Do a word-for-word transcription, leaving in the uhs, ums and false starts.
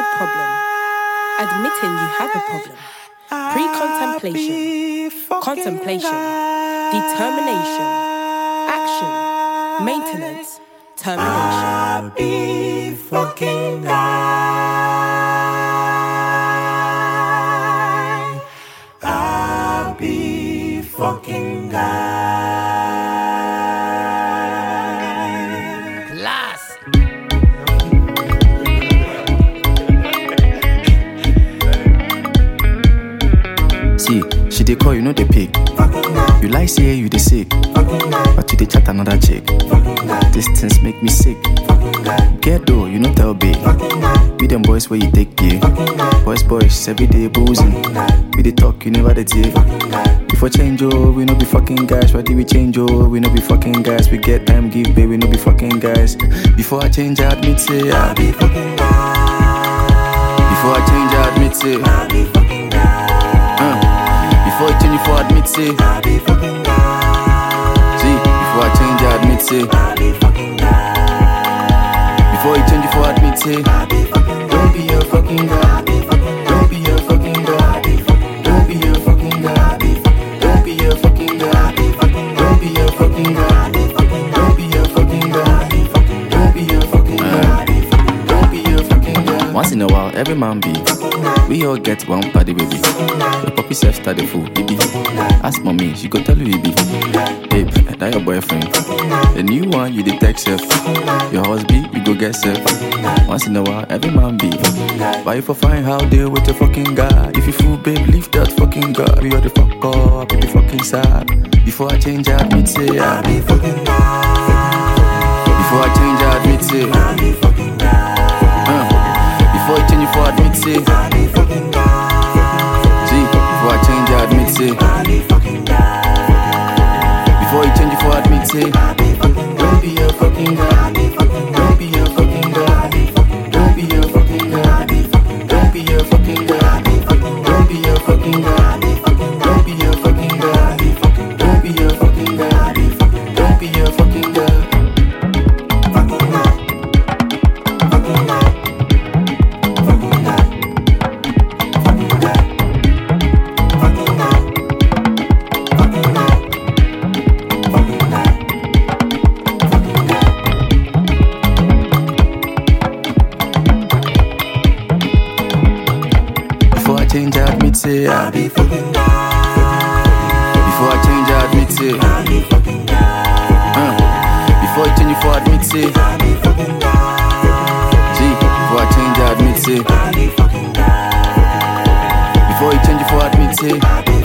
problem. Admitting you have a problem. Pre-contemplation. Contemplation. Determination. Action. Maintenance. Termination. I'll be fucking guy. I'll be fucking guy. Class. See, she dey call, you know they pick. You like say you dey sick, but you dey chat another chick. These things make me sick. Get though, you know tell babe. Be them boys where you take gay. Boys, boys, every day boozing. We dey talk, you never dey take. Before change, oh, we no be fucking guys. Why did we change, oh, we no be fucking guys. We get time, give babe, we no be fucking guys. Before I change, I admit, say I be fucking guys. Before I change, I admit, say I be fucking guys. Uh, before I change, before I admit, say I be fucking guys. See, before I change, I admit, say I be fucking guys. Before you change, before I admit, say I be fucking guys. Don't be a fucking guy. Don't be a fucking guy. Don't be a fucking guy. Don't be a fucking guy. Don't be a fucking guy. Don't be a fucking guy. Don't be a fucking guy. Don't be a fucking guy. Once in a while, every man be. We all get one party baby. The puppy self start the fool, baby. Ask mommy, she go tell you he be. Babe, that your boyfriend. The new one, you the text self. Your husband, you go get self. Once in a while, every man be. Why you for find how deal with your fucking guy? If you fool, babe, leave that fucking guy. We are the fuck up, be the fucking sad. Before I change, I admit, say I be fucking guy. Before I change, I admit, say I be fucking guy. Uh, before I change, before I admit, say I be fucking guy. See, before I change, I admit, say I be fucking guy. Before you change, before I admit, say I be fucking guy. Don't be a fucking guy. Don't be a fucking guy. Don't be a fucking guy. Don't be a fucking guy. Don't be a fucking guy. Don't be a fucking guy. Don't be a fucking guy. Don't be a fucking guy. Before I change, I admit, say I be fucking guy. Before I change, I admit, say I be fucking guy. Uh, before I change, before I admit, say I be fucking guy. See, before I change, I admit, say I be fucking guy. Before you change, before I admit, say I be